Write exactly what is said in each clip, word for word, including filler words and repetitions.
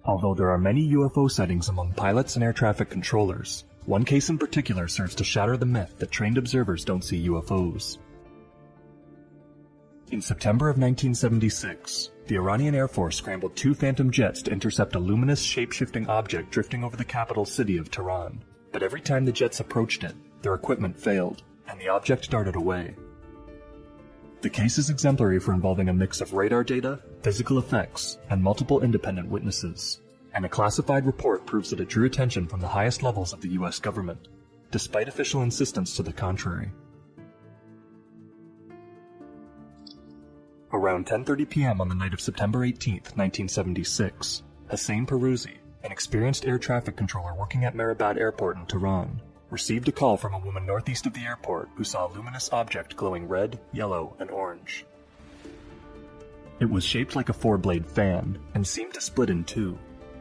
Although there are many U F O sightings among pilots and air traffic controllers, one case in particular serves to shatter the myth that trained observers don't see U F Os. In September of nineteen seventy-six, the Iranian Air Force scrambled two Phantom jets to intercept a luminous shape-shifting object drifting over the capital city of Tehran. But every time the jets approached it, their equipment failed, and the object darted away. The case is exemplary for involving a mix of radar data, physical effects, and multiple independent witnesses, and a classified report proves that it drew attention from the highest levels of the U S government, despite official insistence to the contrary. Around ten thirty p m on the night of September eighteenth, nineteen seventy-six, Hossein Peruzi, an experienced air traffic controller working at Mehrabad Airport in Tehran, received a call from a woman northeast of the airport who saw a luminous object glowing red, yellow, and orange. It was shaped like a four-blade fan and seemed to split in two.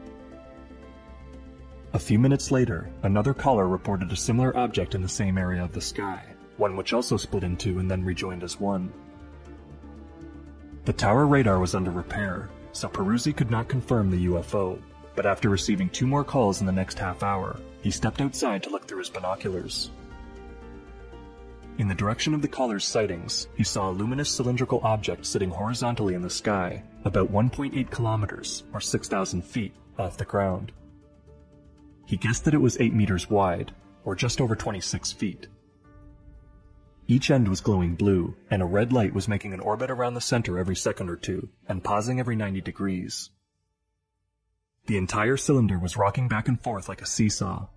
A few minutes later, another caller reported a similar object in the same area of the sky, one which also split in two and then rejoined as one. The tower radar was under repair, so Peruzi could not confirm the U F O, but after receiving two more calls in the next half hour, he stepped outside to look through his binoculars. In the direction of the caller's sightings, he saw a luminous cylindrical object sitting horizontally in the sky, about one point eight kilometers, or six thousand feet, off the ground. He guessed that it was eight meters wide, or just over twenty-six feet. Each end was glowing blue, and a red light was making an orbit around the center every second or two, and pausing every ninety degrees. The entire cylinder was rocking back and forth like a seesaw.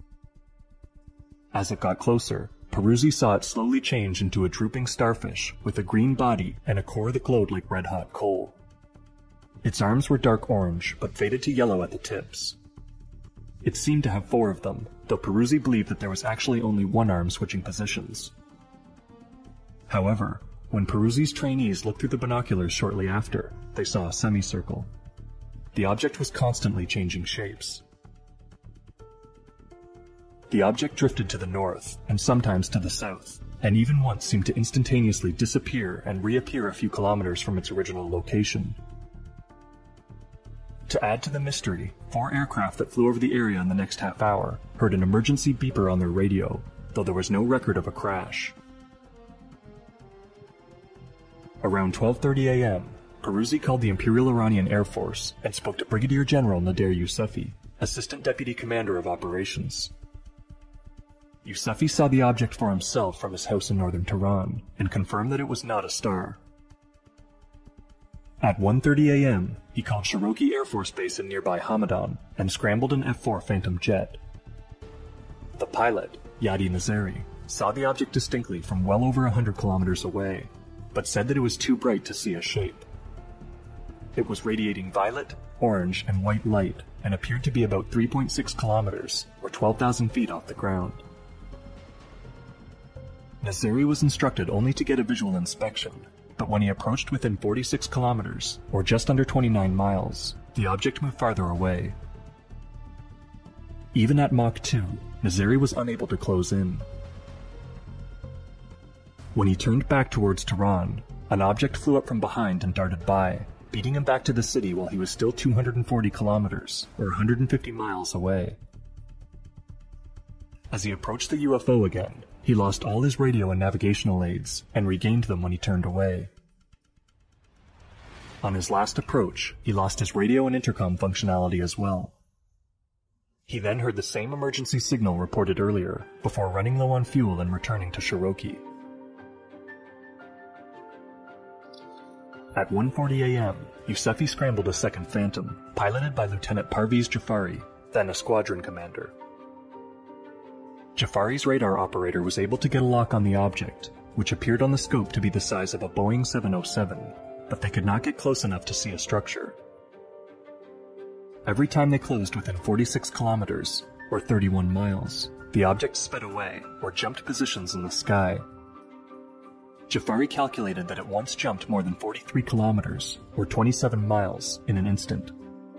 As it got closer, Peruzi saw it slowly change into a drooping starfish with a green body and a core that glowed like red-hot coal. Its arms were dark orange, but faded to yellow at the tips. It seemed to have four of them, though Peruzi believed that there was actually only one arm switching positions. However, when Peruzi's trainees looked through the binoculars shortly after, they saw a semicircle. The object was constantly changing shapes. The object drifted to the north, and sometimes to the south, and even once seemed to instantaneously disappear and reappear a few kilometers from its original location. To add to the mystery, four aircraft that flew over the area in the next half hour heard an emergency beeper on their radio, though there was no record of a crash. Around twelve thirty a m, Peruzi called the Imperial Iranian Air Force and spoke to Brigadier General Nader Yousefi, Assistant Deputy Commander of Operations. Yousefi saw the object for himself from his house in northern Tehran and confirmed that it was not a star. At one thirty a m, he called Cherokee Air Force Base in nearby Hamadan and scrambled an F four Phantom jet. The pilot, Yadi Nazari, saw the object distinctly from well over one hundred kilometers away, but said that it was too bright to see a shape. It was radiating violet, orange, and white light and appeared to be about three point six kilometers, or twelve thousand feet off the ground. Nazari was instructed only to get a visual inspection, but when he approached within forty-six kilometers, or just under twenty-nine miles, the object moved farther away. Even at Mach two, Nazari was unable to close in. When he turned back towards Tehran, an object flew up from behind and darted by, beating him back to the city while he was still two hundred forty kilometers, or one hundred fifty miles away. As he approached the U F O again, he lost all his radio and navigational aids, and regained them when he turned away. On his last approach, he lost his radio and intercom functionality as well. He then heard the same emergency signal reported earlier, before running low on fuel and returning to Cherokee. At one forty a m, Yousefi scrambled a second Phantom, piloted by Lieutenant Parviz Jafari, then a squadron commander. Jafari's radar operator was able to get a lock on the object, which appeared on the scope to be the size of a Boeing seven oh seven, but they could not get close enough to see a structure. Every time they closed within forty-six kilometers, or thirty-one miles, the object sped away or jumped positions in the sky. Jafari calculated that it once jumped more than forty-three kilometers, or twenty-seven miles, in an instant.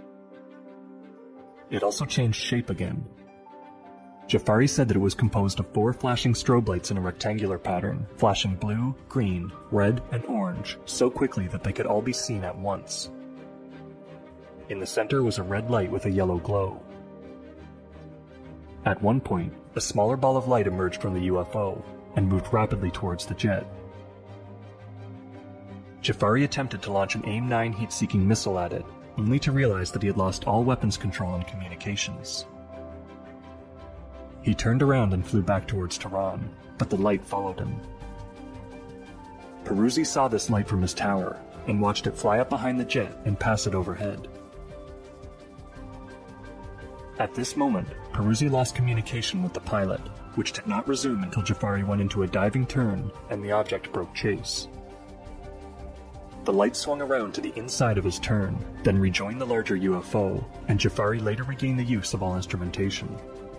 It also changed shape again. Jafari said that it was composed of four flashing strobe lights in a rectangular pattern, flashing blue, green, red, and orange so quickly that they could all be seen at once. In the center was a red light with a yellow glow. At one point, a smaller ball of light emerged from the U F O and moved rapidly towards the jet. Jafari attempted to launch an AIM nine heat-seeking missile at it, only to realize that he had lost all weapons control and communications. He turned around and flew back towards Tehran, but the light followed him. Peruzzi saw this light from his tower and watched it fly up behind the jet and pass it overhead. At this moment, Peruzzi lost communication with the pilot, which did not resume until Jafari went into a diving turn and the object broke chase. The light swung around to the inside of his turn, then rejoined the larger U F O, and Jafari later regained the use of all instrumentation.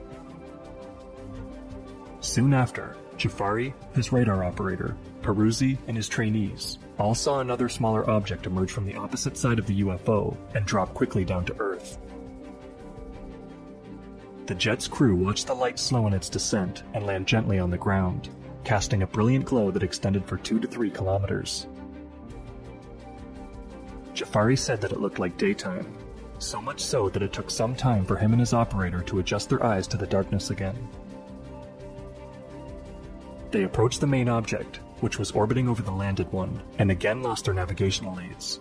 Soon after, Jafari, his radar operator, Peruzzi, and his trainees all saw another smaller object emerge from the opposite side of the U F O and drop quickly down to Earth. The jet's crew watched the light slow in its descent and land gently on the ground, casting a brilliant glow that extended for two to three kilometers. Jafari said that it looked like daytime, so much so that it took some time for him and his operator to adjust their eyes to the darkness again. They approached the main object, which was orbiting over the landed one, and again lost their navigational aids.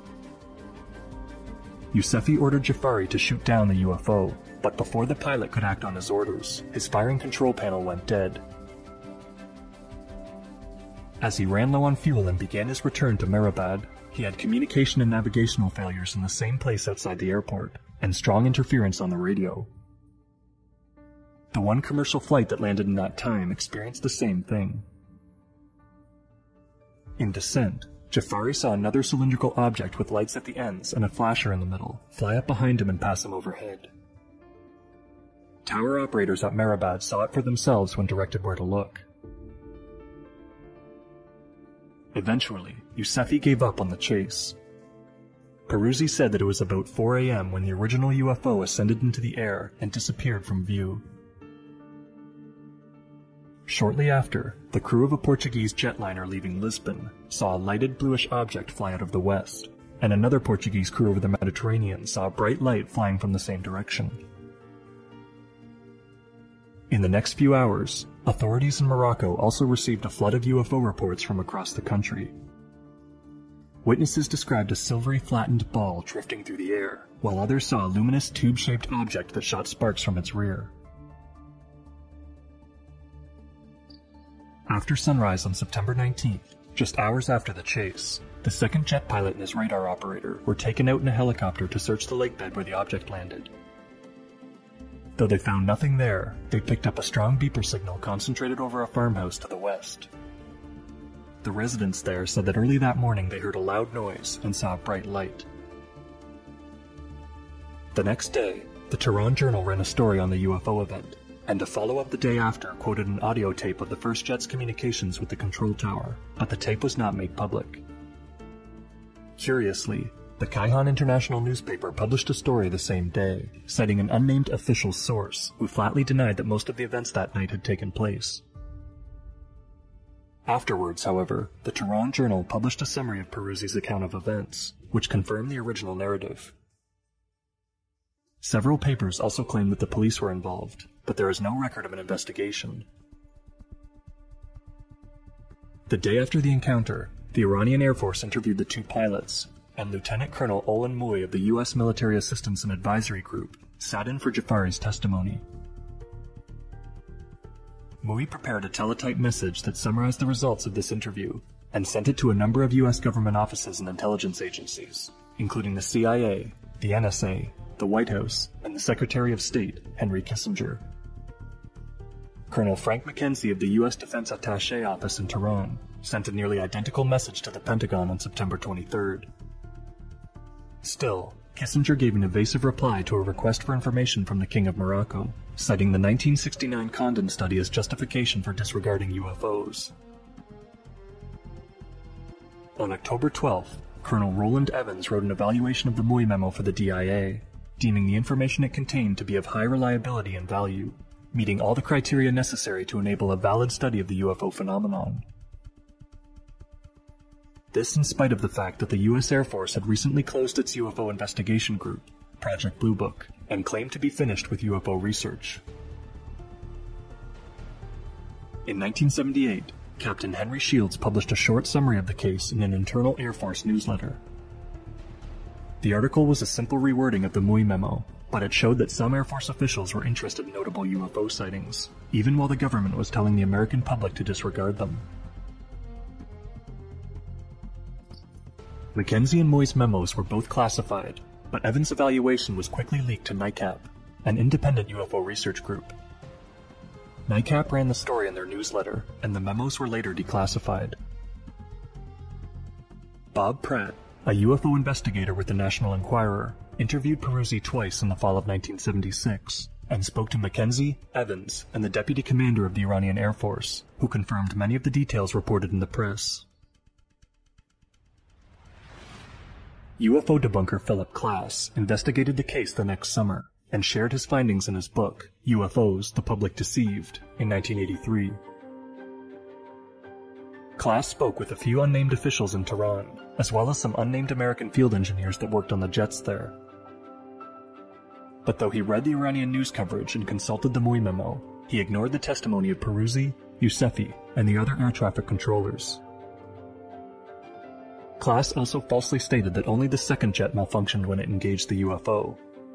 Yousefi ordered Jafari to shoot down the U F O, but before the pilot could act on his orders, his firing control panel went dead. As he ran low on fuel and began his return to Mehrabad, he had communication and navigational failures in the same place outside the airport, and strong interference on the radio. The one commercial flight that landed in that time experienced the same thing. In descent, Jafari saw another cylindrical object with lights at the ends and a flasher in the middle fly up behind him and pass him overhead. Tower operators at Mehrabad saw it for themselves when directed where to look. Eventually, Yousefi gave up on the chase. Peruzzi said that it was about four A M when the original U F O ascended into the air and disappeared from view. Shortly after, the crew of a Portuguese jetliner leaving Lisbon saw a lighted bluish object fly out of the west, and another Portuguese crew over the Mediterranean saw a bright light flying from the same direction. In the next few hours, authorities in Morocco also received a flood of U F O reports from across the country. Witnesses described a silvery flattened ball drifting through the air, while others saw a luminous tube-shaped object that shot sparks from its rear. After sunrise on September nineteenth, just hours after the chase, the second jet pilot and his radar operator were taken out in a helicopter to search the lakebed where the object landed. Though they found nothing there, they picked up a strong beeper signal concentrated over a farmhouse to the west. The residents there said that early that morning they heard a loud noise and saw a bright light. The next day, the Tehran Journal ran a story on the U F O event, and a follow-up the day after quoted an audio tape of the first jet's communications with the control tower, but the tape was not made public. Curiously, the Kaihan International newspaper published a story the same day, citing an unnamed official source who flatly denied that most of the events that night had taken place. Afterwards, however, the Tehran Journal published a summary of Peruzzi's account of events, which confirmed the original narrative. Several papers also claimed that the police were involved, but there is no record of an investigation. The day after the encounter, the Iranian Air Force interviewed the two pilots, and Lieutenant Colonel Olin Mui of the U S Military Assistance and Advisory Group sat in for Jafari's testimony. Mui prepared a teletype message that summarized the results of this interview and sent it to a number of U S government offices and intelligence agencies, including the C I A, the N S A, the White House, and the Secretary of State, Henry Kissinger. Colonel Frank McKenzie of the U S Defense Attaché Office in Tehran sent a nearly identical message to the Pentagon on September twenty-third. Still, Kissinger gave an evasive reply to a request for information from the King of Morocco, citing the nineteen sixty-nine Condon study as justification for disregarding U F Os. On October twelfth, Colonel Roland Evans wrote an evaluation of the Mui memo for the D I A, deeming the information it contained to be of high reliability and value, meeting all the criteria necessary to enable a valid study of the U F O phenomenon. This in spite of the fact that the U S Air Force had recently closed its U F O investigation group, Project Blue Book and claimed to be finished with U F O research. In nineteen seventy-eight, Captain Henry Shields published a short summary of the case in an internal Air Force newsletter. The article was a simple rewording of the Mui Memo, but it showed that some Air Force officials were interested in notable U F O sightings, even while the government was telling the American public to disregard them. Mackenzie and Mui's memos were both classified, but Evans' evaluation was quickly leaked to NICAP, an independent U F O research group. NICAP ran the story in their newsletter, and the memos were later declassified. Bob Pratt, a U F O investigator with the National Enquirer, interviewed Peruzzi twice in the fall of nineteen seventy-six, and spoke to Mackenzie, Evans, and the deputy commander of the Iranian Air Force, who confirmed many of the details reported in the press. U F O debunker Philip Klass investigated the case the next summer, and shared his findings in his book, U F Os, The Public Deceived, in nineteen eighty-three. Klass spoke with a few unnamed officials in Tehran, as well as some unnamed American field engineers that worked on the jets there. But though he read the Iranian news coverage and consulted the Mui Memo, he ignored the testimony of Peruzzi, Yousefi, and the other air traffic controllers. Klass also falsely stated that only the second jet malfunctioned when it engaged the U F O.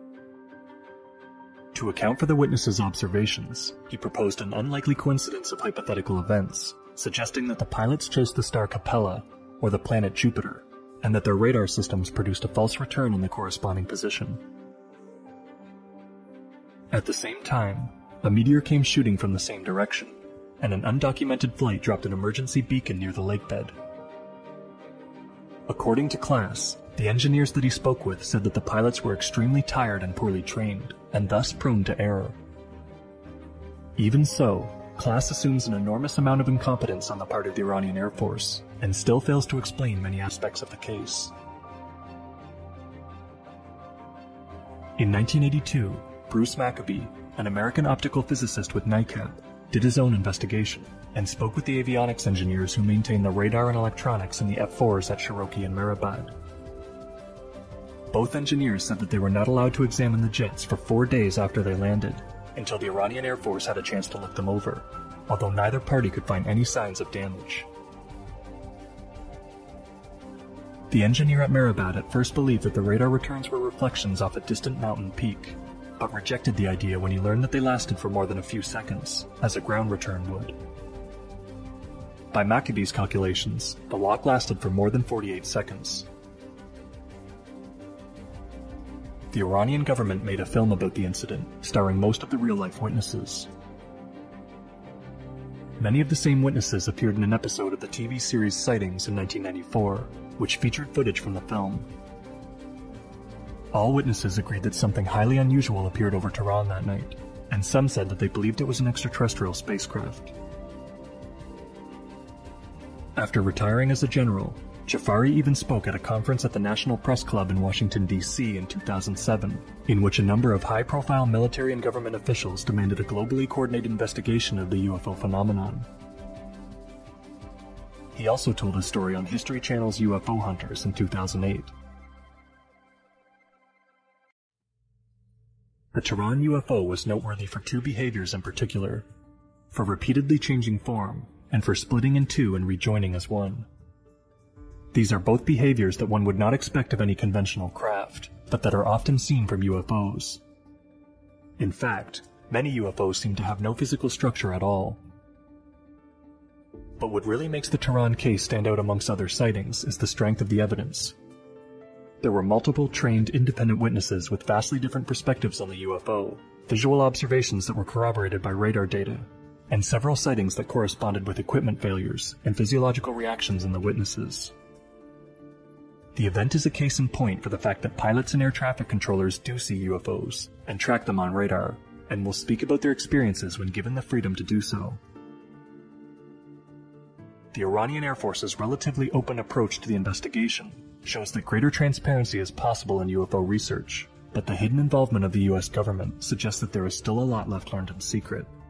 To account for the witnesses' observations, he proposed an unlikely coincidence of hypothetical events, suggesting that the pilots chose the star Capella, or the planet Jupiter, and that their radar systems produced a false return in the corresponding position. At the same time, a meteor came shooting from the same direction, and an undocumented flight dropped an emergency beacon near the lakebed. According to Klass, the engineers that he spoke with said that the pilots were extremely tired and poorly trained, and thus prone to error. Even so, Klass assumes an enormous amount of incompetence on the part of the Iranian Air Force, and still fails to explain many aspects of the case. In nineteen eighty-two, Bruce Maccabee, an American optical physicist with NICAP, did his own investigation, and spoke with the avionics engineers who maintain the radar and electronics in the F fours at Cherokee and Mehrabad. Both engineers said that they were not allowed to examine the jets for four days after they landed, until the Iranian Air Force had a chance to look them over, although neither party could find any signs of damage. The engineer at Mehrabad at first believed that the radar returns were reflections off a distant mountain peak, but rejected the idea when he learned that they lasted for more than a few seconds, as a ground return would. By Maccabee's calculations, the walk lasted for more than forty-eight seconds. The Iranian government made a film about the incident, starring most of the real-life witnesses. Many of the same witnesses appeared in an episode of the T V series Sightings in nineteen ninety-four, which featured footage from the film. All witnesses agreed that something highly unusual appeared over Tehran that night, and some said that they believed it was an extraterrestrial spacecraft. After retiring as a general, Jafari even spoke at a conference at the National Press Club in Washington, D C in two thousand seven, in which a number of high-profile military and government officials demanded a globally coordinated investigation of the U F O phenomenon. He also told a story on History Channel's U F O Hunters in two thousand eight. The Tehran U F O was noteworthy for two behaviors in particular: for repeatedly changing form, and for splitting in two and rejoining as one. These are both behaviors that one would not expect of any conventional craft, but that are often seen from U F Os. In fact, many U F Os seem to have no physical structure at all. But what really makes the Tehran case stand out amongst other sightings is the strength of the evidence. There were multiple trained independent witnesses with vastly different perspectives on the U F O, visual observations that were corroborated by radar data, and several sightings that corresponded with equipment failures and physiological reactions in the witnesses. The event is a case in point for the fact that pilots and air traffic controllers do see U F Os and track them on radar, and will speak about their experiences when given the freedom to do so. The Iranian Air Force's relatively open approach to the investigation shows that greater transparency is possible in U F O research, but the hidden involvement of the U S government suggests that there is still a lot left learned in secret.